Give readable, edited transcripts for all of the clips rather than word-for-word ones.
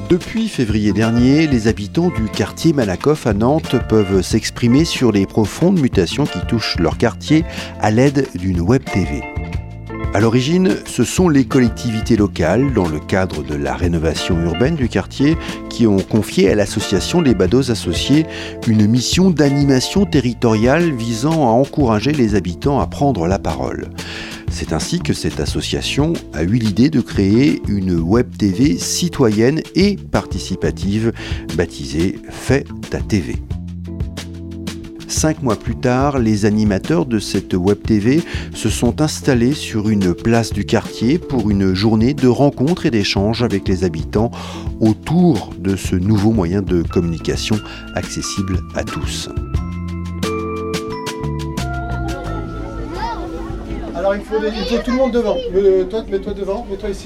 Depuis février dernier, les habitants du quartier Malakoff à Nantes peuvent s'exprimer sur les profondes mutations qui touchent leur quartier à l'aide d'une web TV. À l'origine, ce sont les collectivités locales, dans le cadre de la rénovation urbaine du quartier, qui ont confié à l'association Les Badauds Associés une mission d'animation territoriale visant à encourager les habitants à prendre la parole. C'est ainsi que cette association a eu l'idée de créer une web TV citoyenne et participative, baptisée Fais ta TV. 5 mois plus tard, les animateurs de cette web TV se sont installés sur une place du quartier pour une journée de rencontres et d'échanges avec les habitants autour de ce nouveau moyen de communication accessible à tous. Alors il faut tout le monde devant. Toi, mets-toi devant, mets-toi ici.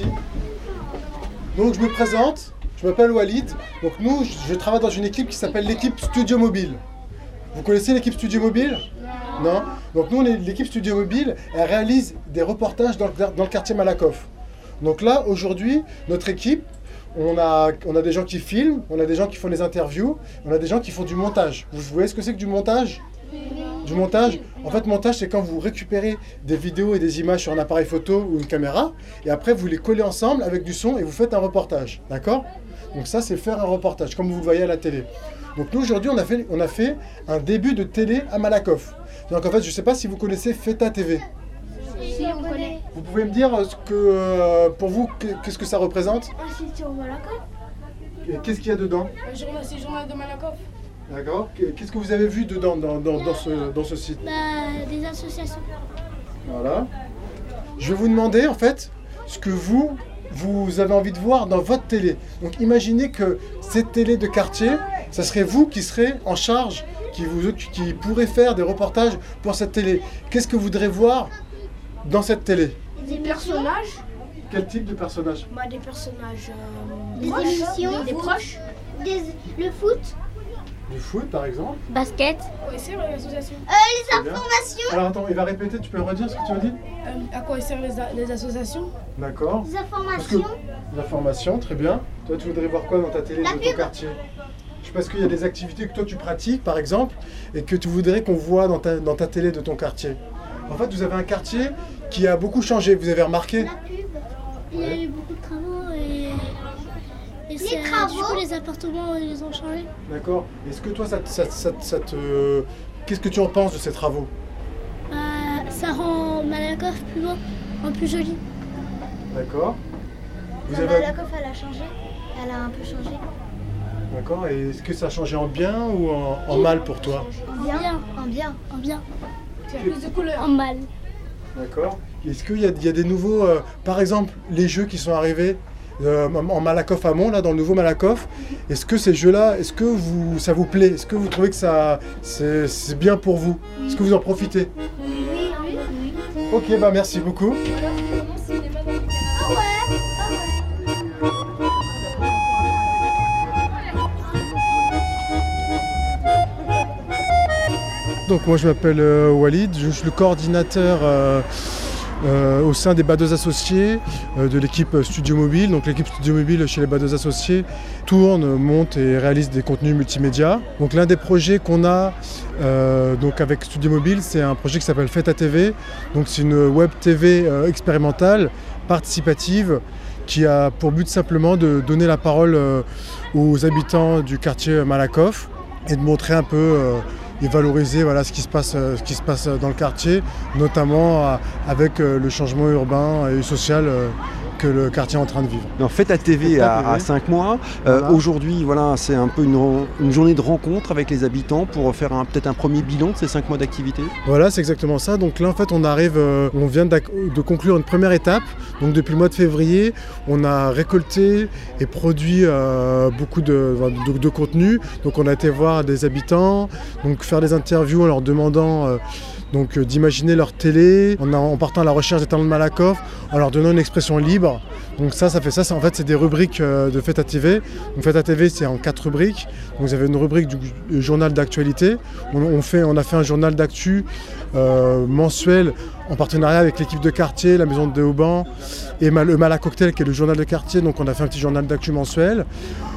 Donc je me présente, je m'appelle Walid. Donc nous, je travaille dans une équipe qui s'appelle l'équipe Studio Mobile. Vous connaissez l'équipe Studio Mobile ? Non. Donc nous, l'équipe Studio Mobile, elle réalise des reportages dans le quartier Malakoff. Donc là, aujourd'hui, notre équipe, on a des gens qui filment, on a des gens qui font des interviews, on a des gens qui font du montage. Vous voyez ce que c'est que du montage ? Du montage, en fait, montage, c'est quand vous récupérez des vidéos et des images sur un appareil photo ou une caméra, et après vous les collez ensemble avec du son et vous faites un reportage, d'accord ? Donc ça, c'est faire un reportage, comme vous le voyez à la télé. Donc nous, aujourd'hui, on a fait un début de télé à Malakoff. Donc en fait, je ne sais pas si vous connaissez Fais ta TV. Si, on connaît. Vous pouvez me dire pour vous, qu'est-ce que ça représente ? C'est sur Malakoff. Et qu'est-ce qu'il y a dedans ? C'est le journal de Malakoff. D'accord. Qu'est-ce que vous avez vu dedans dans ce site ? Des associations. Voilà. Je vais vous demander en fait ce que vous avez envie de voir dans votre télé. Donc imaginez que cette télé de quartier, ça serait vous qui serez en charge, qui pourrez faire des reportages pour cette télé. Qu'est-ce que vous voudrez voir dans cette télé ? Des personnages. Quel type de personnages ? Des personnages. Des émissions. Des proches. Le foot. Du foot par exemple ? Basket. Oui, c'est vrai, l'association. Les informations. Alors attends, il va répéter, tu peux redire ce que tu as dit ? À quoi servent les associations ? D'accord. Les informations. L'information, très bien. Toi, tu voudrais voir quoi dans ta télé La de ton pub. quartier ? Je sais pas, est-ce qu'il y a des activités que toi tu pratiques, par exemple, et que tu voudrais qu'on voit dans ta télé de ton quartier ? En fait, vous avez un quartier qui a beaucoup changé, vous avez remarqué ? La pub. Il y a eu beaucoup de travaux et travaux. Du coup, les appartements, ils les ont changés. D'accord. Est-ce que toi, qu'est-ce que tu en penses de ces travaux ? Ça rend Malakoff plus beau, plus joli. D'accord. Malakoff, elle a changé. Elle a un peu changé. D'accord. Et est-ce que ça a changé en bien ou en mal pour toi ? Bien. En bien. Il y a plus de couleurs. En mal. D'accord. Est-ce qu'il y a des nouveaux, par exemple, les jeux qui sont arrivés en Malakoff Amont, là, dans le nouveau Malakoff, est-ce que ces jeux-là, ça vous plaît ? Est-ce que vous trouvez que c'est bien pour vous ? Est-ce que vous en profitez ? Oui. Ok, bah merci beaucoup. Donc moi je m'appelle Walid, je suis le coordinateur au sein des Badauds Associés de l'équipe Studio Mobile. Donc l'équipe Studio Mobile chez les Badauds Associés tourne, monte et réalise des contenus multimédia. Donc l'un des projets qu'on a donc avec Studio Mobile, c'est un projet qui s'appelle Fais ta TV. Donc c'est une web TV expérimentale, participative, qui a pour but simplement de donner la parole aux habitants du quartier Malakoff et de montrer un peu et valoriser ce qui se passe dans le quartier, notamment avec le changement urbain et social que le quartier est en train de vivre. En fait, ta TV à 5 mois. Voilà. Aujourd'hui, c'est un peu une journée de rencontre avec les habitants pour faire peut-être un premier bilan de ces 5 mois d'activité. Voilà, c'est exactement ça. Donc là, en fait, on vient de conclure une première étape. Donc depuis le mois de février, on a récolté et produit beaucoup de contenu. Donc on a été voir des habitants, donc faire des interviews en leur demandant d'imaginer leur télé, en partant à la recherche des talents de Malakoff, en leur donnant une expression libre. Donc ça fait ça, c'est des rubriques de Fais ta TV. Donc Fais ta TV, c'est en 4 rubriques. Donc vous avez une rubrique du journal d'actualité. On a fait un journal d'actu mensuel en partenariat avec l'équipe de quartier, la maison de Auban et le Malacocktail qui est le journal de quartier. Donc on a fait un petit journal d'actu mensuel.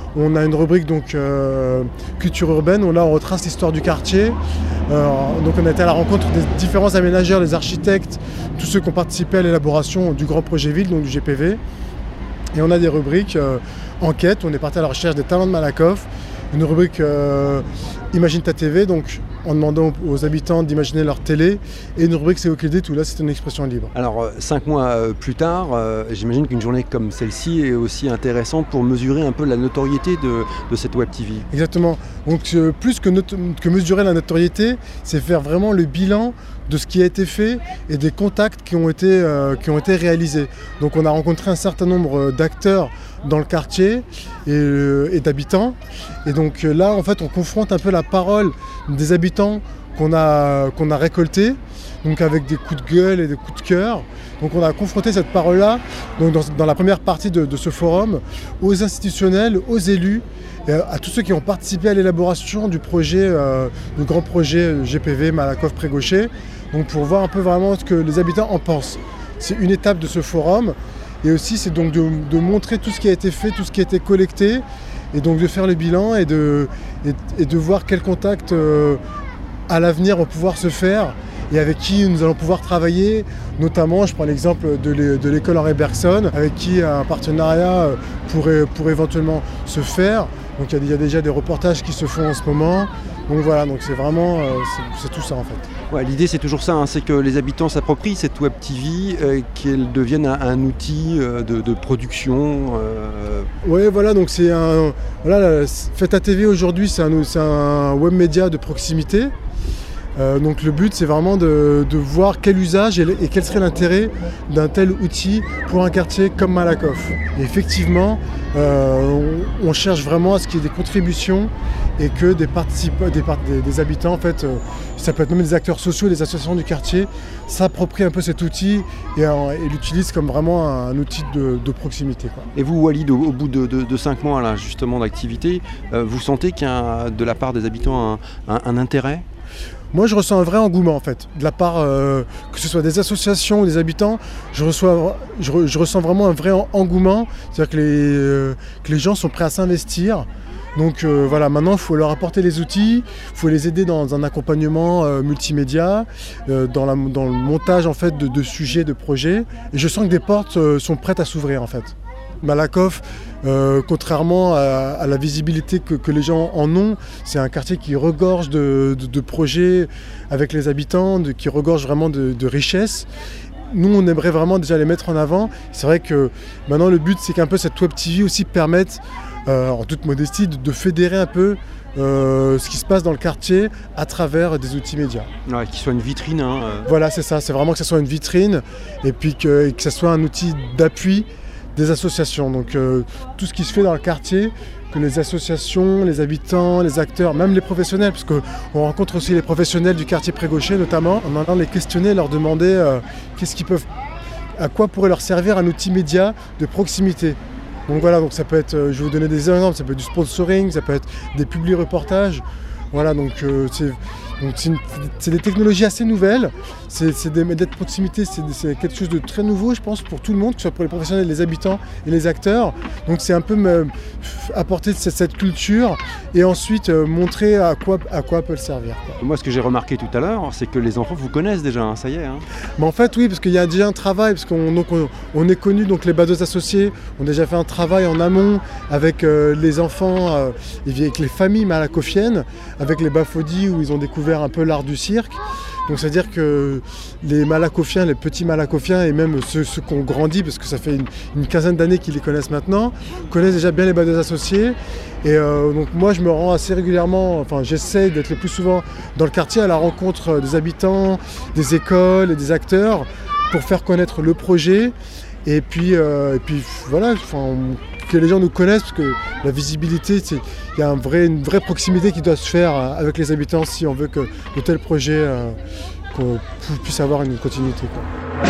On a une rubrique donc culture urbaine où là on retrace l'histoire du quartier. Donc on a été à la rencontre des différents aménageurs, des architectes, tous ceux qui ont participé à l'élaboration du grand projet ville, donc du GPV. Et on a des rubriques enquête, on est parti à la recherche des talents de Malakoff. Une rubrique Imagine ta TV, donc en demandant aux habitants d'imaginer leur télé, et une rubrique C'est OK où là c'est une expression libre. Alors 5 mois plus tard, j'imagine qu'une journée comme celle-ci est aussi intéressante pour mesurer un peu la notoriété de cette Web TV. Exactement, donc plus que mesurer la notoriété, c'est faire vraiment le bilan de ce qui a été fait et des contacts qui ont été réalisés. Donc on a rencontré un certain nombre d'acteurs dans le quartier et d'habitants. Et donc là, en fait, on confronte un peu la parole des habitants qu'on a récoltés, donc avec des coups de gueule et des coups de cœur. Donc on a confronté cette parole-là donc dans la première partie de ce forum aux institutionnels, aux élus, et à tous ceux qui ont participé à l'élaboration du projet, du grand projet GPV Malakoff-Prégaucher, donc pour voir un peu vraiment ce que les habitants en pensent. C'est une étape de ce forum. Et aussi, c'est donc de montrer tout ce qui a été fait, tout ce qui a été collecté, et donc de faire le bilan et de voir quels contacts à l'avenir vont pouvoir se faire et avec qui nous allons pouvoir travailler. Notamment, je prends l'exemple de l'école Henri Bergson, avec qui un partenariat pourrait éventuellement se faire. Donc il y a déjà des reportages qui se font en ce moment. Donc voilà, donc c'est vraiment c'est tout ça en fait. Ouais, l'idée c'est toujours ça, hein, c'est que les habitants s'approprient cette Web TV, qu'elle devienne un outil de production. Oui, voilà, donc c'est un. Voilà, Faites ta TV aujourd'hui, c'est un web média de proximité. Donc le but c'est vraiment de voir quel usage et quel serait l'intérêt d'un tel outil pour un quartier comme Malakoff. Et effectivement, on cherche vraiment à ce qu'il y ait des contributions et que des habitants, en fait, ça peut être même des acteurs sociaux, des associations du quartier, s'approprient un peu cet outil et l'utilisent comme vraiment un outil de proximité, quoi. Et vous, Walid, au bout de 5 mois là, justement d'activité, vous sentez qu'il y a de la part des habitants un intérêt ? Moi, je ressens un vrai engouement, en fait, de la part, que ce soit des associations ou des habitants, je ressens vraiment un vrai engouement, c'est-à-dire que les gens sont prêts à s'investir. Donc voilà, maintenant il faut leur apporter les outils, il faut les aider dans un accompagnement multimédia, dans le montage en fait de sujets, de projets. Et je sens que des portes sont prêtes à s'ouvrir en fait. Malakoff, contrairement à la visibilité que les gens en ont, c'est un quartier qui regorge de projets avec les habitants, qui regorge vraiment de richesses. Nous, on aimerait vraiment déjà les mettre en avant. C'est vrai que maintenant le but, c'est qu'un peu cette Web TV aussi permette, en toute modestie, de fédérer un peu ce qui se passe dans le quartier à travers des outils médias. Ouais, qu'il soit une vitrine. Voilà, c'est ça. C'est vraiment que ça soit une vitrine et puis que ça soit un outil d'appui des associations. Donc tout ce qui se fait dans le quartier, que les associations, les habitants, les acteurs, même les professionnels, parce qu'on rencontre aussi les professionnels du quartier Prégaucher notamment, en allant les questionner, leur demander à quoi pourrait leur servir un outil média de proximité. Donc voilà, donc ça peut être, je vais vous donner des exemples, ça peut être du sponsoring, ça peut être des publi-reportages. Voilà, donc c'est des technologies assez nouvelles, c'est des médias de proximité, c'est quelque chose de très nouveau, je pense, pour tout le monde, que ce soit pour les professionnels, les habitants et les acteurs. Donc c'est un peu apporter cette culture et ensuite montrer à quoi peut le servir, quoi. Moi, ce que j'ai remarqué tout à l'heure, c'est que les enfants vous connaissent déjà, hein, ça y est. Hein. Mais en fait, oui, parce qu'il y a déjà un travail, parce qu'on est connus, donc les badauds associés ont déjà fait un travail en amont avec les enfants, avec les familles malakoffiennes, avec les Bafodis où ils ont découvert un peu l'art du cirque. Donc c'est-à-dire que les Malakoffiens, les petits Malakoffiens et même ceux qui ont grandi, parce que ça fait une quinzaine d'années qu'ils les connaissent maintenant, connaissent déjà bien les badauds associés. Et donc moi je me rends assez régulièrement, enfin j'essaye d'être le plus souvent dans le quartier à la rencontre des habitants, des écoles et des acteurs pour faire connaître le projet. Et puis voilà, que les gens nous connaissent, parce que la visibilité, il y a une vraie proximité qui doit se faire avec les habitants si on veut que de tels projets qu'on puisse avoir une continuité, quoi.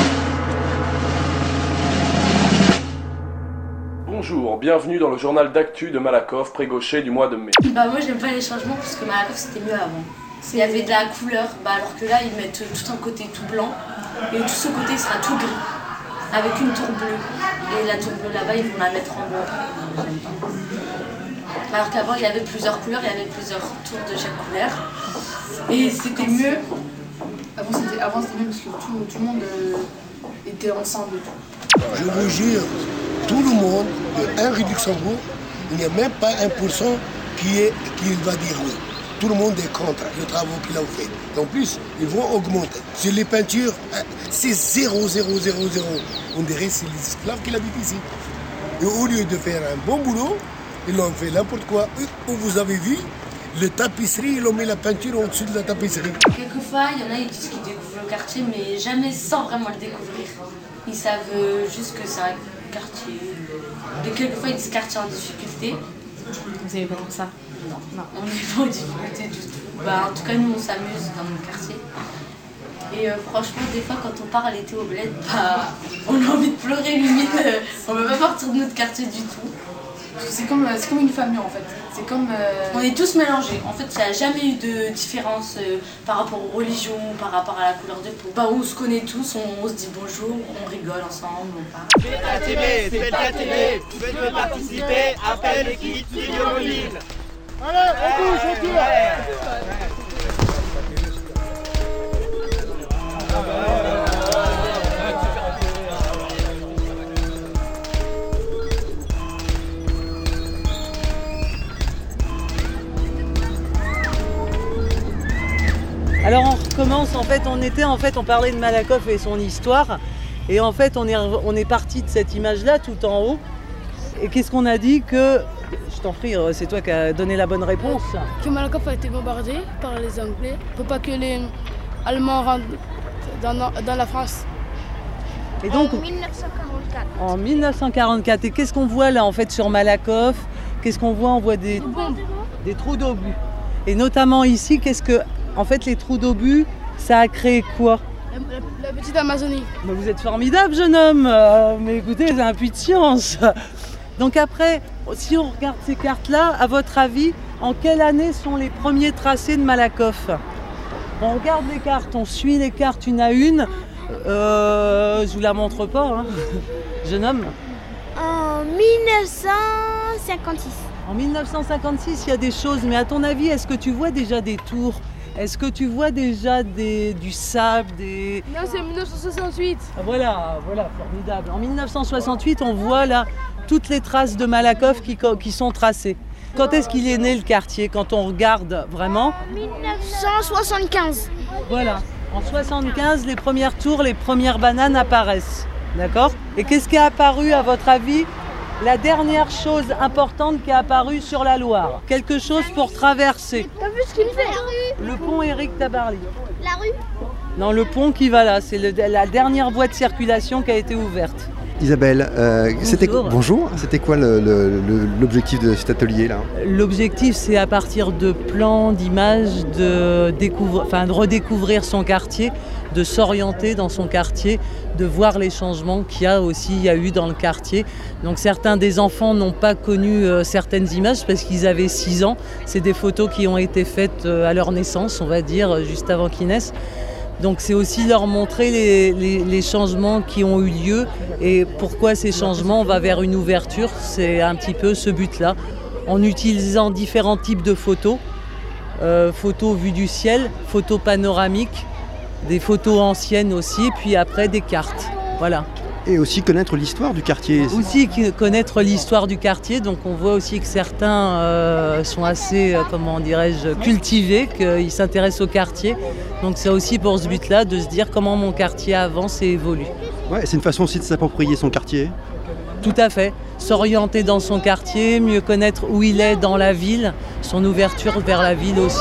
Bonjour, bienvenue dans le journal d'actu de Malakoff, Prégaucher du mois de mai. Moi j'aime pas les changements parce que Malakoff c'était mieux avant. Il y avait de la couleur, alors que là ils mettent tout un côté tout blanc et tout ce côté sera tout gris. Avec une tour bleue. Et la tour bleue là-bas, ils vont la mettre en blanc. Alors qu'avant, il y avait plusieurs couleurs, il y avait plusieurs tours de chaque couleur. Et c'était mieux. Avant c'était mieux parce que tout le monde était ensemble et tout. Je vous jure, tout le monde, de 1 rue Luxembourg, il n'y a même pas 1% qui va dire oui. Tout le monde est contre le travail qu'ils ont fait. En plus, ils vont augmenter. Sur les peintures, c'est 0, 0, 0, 0. On dirait que c'est les esclaves qui habitent ici. Et au lieu de faire un bon boulot, ils ont fait n'importe quoi. Vous avez vu, le tapisserie, ils ont mis la peinture au-dessus de la tapisserie. Quelquefois, il y en a qui disent qu'ils découvrent le quartier, mais jamais sans vraiment le découvrir. Ils savent juste que c'est un quartier. Et quelquefois, ils disent quartier en difficulté. Vous savez pas comme ça? Non, on n'est pas en difficulté du tout. En tout cas, nous, on s'amuse dans notre quartier. Et franchement, des fois, quand on part à l'été au bled, on a envie de pleurer, limite. On ne veut pas partir de notre quartier du tout. C'est comme une famille, en fait. C'est comme... On est tous mélangés. En fait, il n'y a jamais eu de différence par rapport aux religions, par rapport à la couleur de peau. On se connaît tous, on se dit bonjour, on rigole ensemble, on parle. C'est Delta TV. Tu veux participer, appelle l'équipe Studio Mobile. Allez, on bouge, on tire. Alors on recommence, on parlait de Malakoff et son histoire, et en fait on est parti de cette image-là tout en haut, et qu'est-ce qu'on a dit que, je t'en prie, c'est toi qui as donné la bonne réponse. Que Malakoff a été bombardé par les Anglais pour pas que les Allemands rentrent dans la France. Et donc, En 1944. En 1944, et qu'est-ce qu'on voit là en fait sur Malakoff? Qu'est-ce qu'on voit? On voit des trous d'obus. Et notamment ici, en fait, les trous d'obus, ça a créé quoi? La petite Amazonie. Mais vous êtes formidable, jeune homme. Mais écoutez, c'est un puits de science. Donc après, si on regarde ces cartes-là, à votre avis, en quelle année sont les premiers tracés de Malakoff? On regarde les cartes, on suit les cartes une à une. Je vous la montre pas, hein. Jeune homme. En 1956. En 1956, il y a des choses, mais à ton avis, est-ce que tu vois déjà des tours? Est-ce que tu vois déjà du sable, des... Non, c'est 1968. Voilà, formidable. En 1968, on voit là toutes les traces de Malakoff qui sont tracées. Quand est-ce qu'il est né le quartier? Quand on regarde vraiment? 1975. Voilà. En 75, les premières tours, les premières bananes apparaissent. D'accord? Et qu'est-ce qui est apparu à votre avis? La dernière chose importante qui est apparue sur la Loire. Quelque chose pour traverser. T'as vu ce qu'il fait? Le pont Éric Tabarly. La rue? Non, le pont qui va là, c'est la dernière voie de circulation qui a été ouverte. Isabelle, bonjour. C'était quoi l'objectif de cet atelier là? L'objectif, c'est à partir de plans, d'images, de redécouvrir son quartier, de s'orienter dans son quartier, de voir les changements qu'il y a eu dans le quartier. Donc certains des enfants n'ont pas connu certaines images parce qu'ils avaient 6 ans. C'est des photos qui ont été faites à leur naissance, on va dire, juste avant qu'ils naissent. Donc c'est aussi leur montrer les changements qui ont eu lieu et pourquoi ces changements, on va vers une ouverture, c'est un petit peu ce but-là. En utilisant différents types de photos, photos vues du ciel, photos panoramiques, des photos anciennes aussi, puis après des cartes. Voilà. Et aussi connaître l'histoire du quartier. Aussi connaître l'histoire du quartier, donc on voit aussi que certains sont assez, cultivés, qu'ils s'intéressent au quartier. Donc c'est aussi pour ce but-là de se dire comment mon quartier avance et évolue. Ouais, c'est une façon aussi de s'approprier son quartier. Tout à fait. S'orienter dans son quartier, mieux connaître où il est dans la ville, son ouverture vers la ville aussi.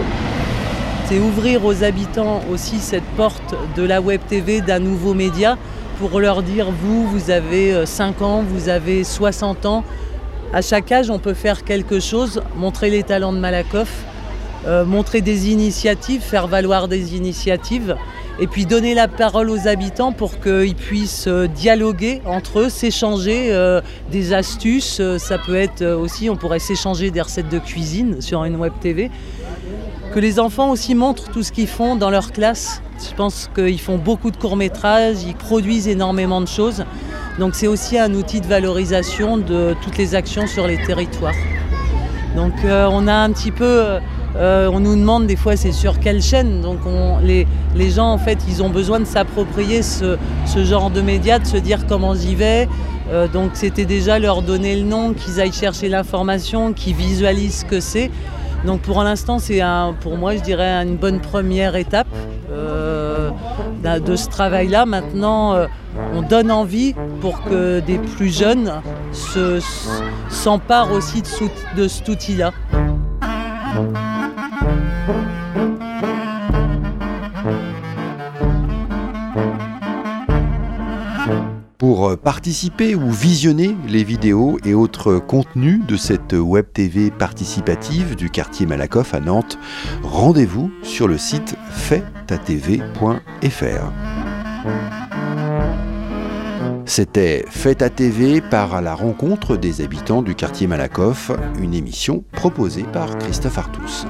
C'est ouvrir aux habitants aussi cette porte de la Web TV, d'un nouveau média, pour leur dire, vous avez 5 ans, vous avez 60 ans. À chaque âge, on peut faire quelque chose, montrer les talents de Malakoff, montrer des initiatives, faire valoir des initiatives, et puis donner la parole aux habitants pour qu'ils puissent dialoguer entre eux, s'échanger des astuces. Ça peut être aussi, on pourrait s'échanger des recettes de cuisine sur une Web TV. Que les enfants aussi montrent tout ce qu'ils font dans leur classe. Je pense qu'ils font beaucoup de courts-métrages, ils produisent énormément de choses. Donc c'est aussi un outil de valorisation de toutes les actions sur les territoires. Donc on a un petit peu, on nous demande des fois c'est sur quelle chaîne. Donc les gens en fait ils ont besoin de s'approprier ce genre de médias, de se dire comment j'y vais. Donc c'était déjà leur donner le nom, qu'ils aillent chercher l'information, qu'ils visualisent ce que c'est. Donc pour l'instant c'est pour moi je dirais une bonne première étape de ce travail-là. Maintenant on donne envie pour que des plus jeunes s'emparent aussi de cet outil-là. Pour participer ou visionner les vidéos et autres contenus de cette web TV participative du quartier Malakoff à Nantes, rendez-vous sur le site faitatv.fr. C'était Faites à TV par la rencontre des habitants du quartier Malakoff, une émission proposée par Christophe Artus.